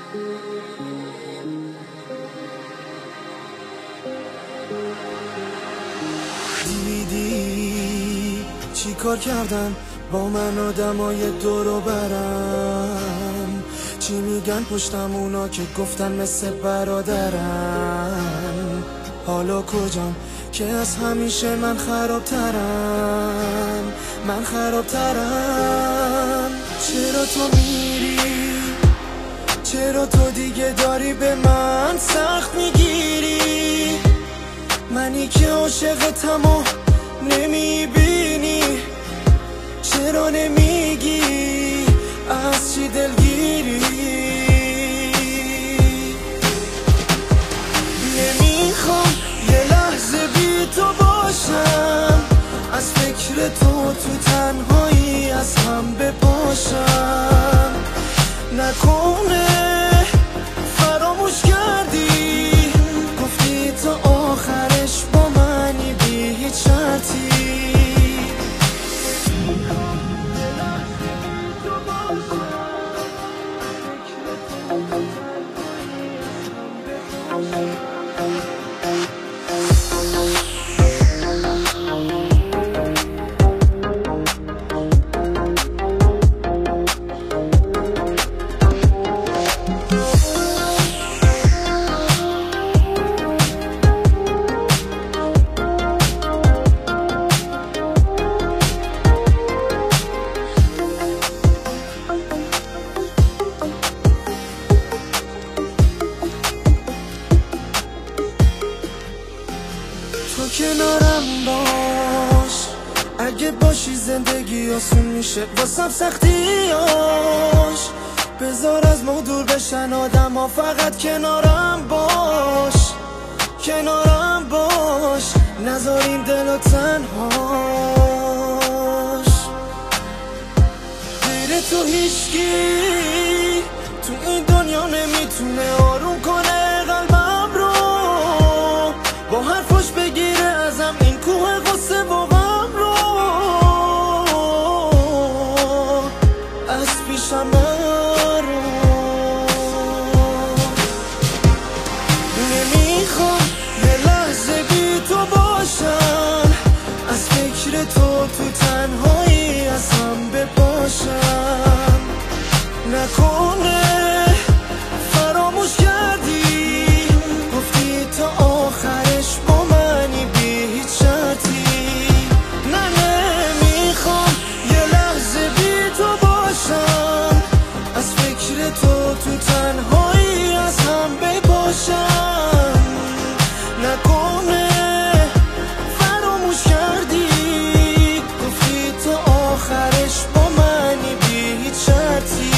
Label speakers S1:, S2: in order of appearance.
S1: دیدی چی کار کردن با من آدمای دورو برم؟ چی میگن پشتم اونا که گفتن مثل برادرم؟ حالا کجام که از همیشه من خرابترم؟ چرا تو میری؟ چرا تو دیگه داری به من سخت میگیری؟ منی که عاشقتم و نمیبینی، چرا نمیگی از چی دلگیری؟ نمیخوام یه لحظه بی تو باشم، از فکر تو تنهایی از هم بپاشم. نکنه فراموش کردی، گفتی تا آخرش با منی بی هیچ شرطی. تو کنارم باش، اگه باشی زندگی آسون میشه واسم سختیاش. بذار از ما دور بشن آدم ها، فقط کنارم باش، نذار این دل تنهاش. غیر تو هیچکی تو این دنیا نمیتونه آروم کنه قلبم رو، با حرفاش بگیره ازم این کوه غصه و غم رو. از پیشم نرو، نمیخوام یه لحظه بی تو باشم، از فکر تو تنهایی از هم بپاشم. نکنه فراموش کردی، گفتی تا آخرش با منی بی هیچ شرطی. نه نمیخوام یه لحظه بی تو باشم، از فکر تو تنهایی از هم بپاشم. نکنه فراموش کردی، گفتی تا آخرش با منی بی هیچ شرطی.